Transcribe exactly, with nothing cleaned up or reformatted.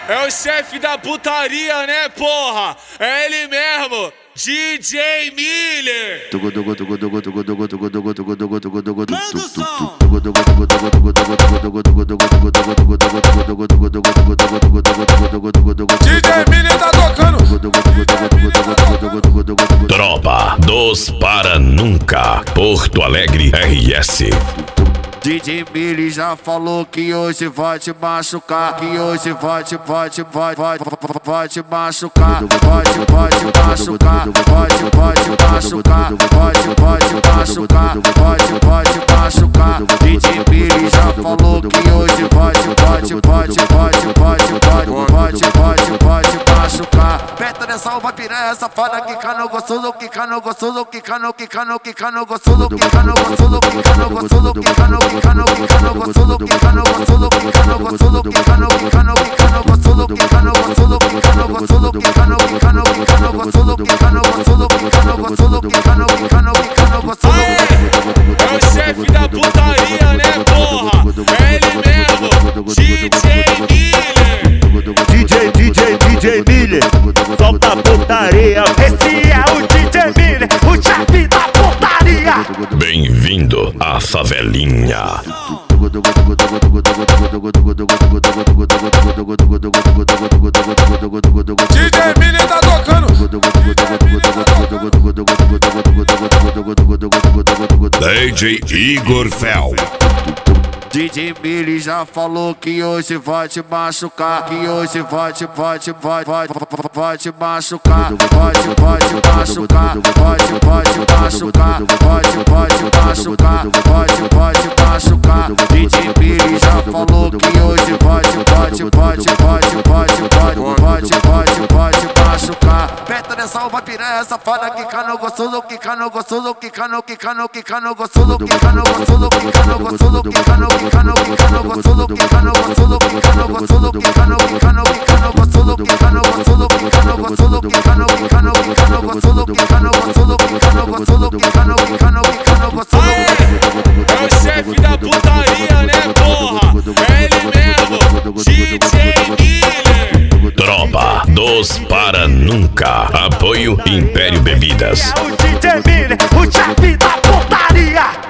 É o chefe da putaria, né, porra? É ele mesmo, D J Miller. Manda o som. D J Miller tá tocando. Tropa dos Para Nunca, Porto Alegre R S. D J Miller já falou que hoje vai te machucar, que hoje vai te, vai te, vai, vai, vai te machucar, vai te, vai te machucar, vai te, vai te machucar, vai te, vai te machucar, vai te, vai te machucar. D J Miller já falou que hoje vai te, vai te, vai te, vai te, vai te, vai te, vai te, vai te, vai te machucar. Peta nessa uma piranha safada, que cano gostoso, que cano gostoso, que cano, que cano, que cano gostoso, que cano gostoso, que cano gostoso, que cano Kikano, kikano, gostoso, kikano, gostoso, kikano, gostoso, kikano, kikano, kikano, gostoso, kikano, gostoso, kikano, gostoso, kikano, kikano, kikano, gostoso, kikano, gostoso, kikano, gostoso, kikano, kikano, kikano, gostoso. É o chefe da putaria, né, porra? É ele mesmo, D J Miller. D J, D J, D J Miller, solta a putaria. Esse é o D J Miller, o chefe da putaria. Bem-vindo à favelinha. D J Miller tá tocando. D J Igor Fel. D J Miller já falou que hoje vai te machucar, que hoje vai te, vai te, vai, vai, vai te machucar, vai te, vai te machucar, vai te, vai te machucar, vai te, vai te machucar, vai te, vai te machucar. D J Miller já falou que hoje vai te, vai te, vai te, vai te, vai te, vai te, vai te, vai te, vai te machucar. Peta nessa uma piranha safada, que cano gostoso, que cano gostoso, que cano, que cano, que cano gostoso, que cano gostoso, que cano gostoso, que cano Kikano, kikano, gostoso, kikano, gostoso, kikano, gostoso, kikano, kikano, kikano, gostoso, kikano, gostoso, kikano, gostoso, kikano, kikano, kikano, gostoso, kikano, gostoso, kikano, gostoso, kikano, kikano, kikano, gostoso. É o chefe da putaria, né, porra? É ele mesmo, D J Miller. Tropa dos Para Nunca, apoio Império Bebidas. É o D J Miller, o chefe da putaria.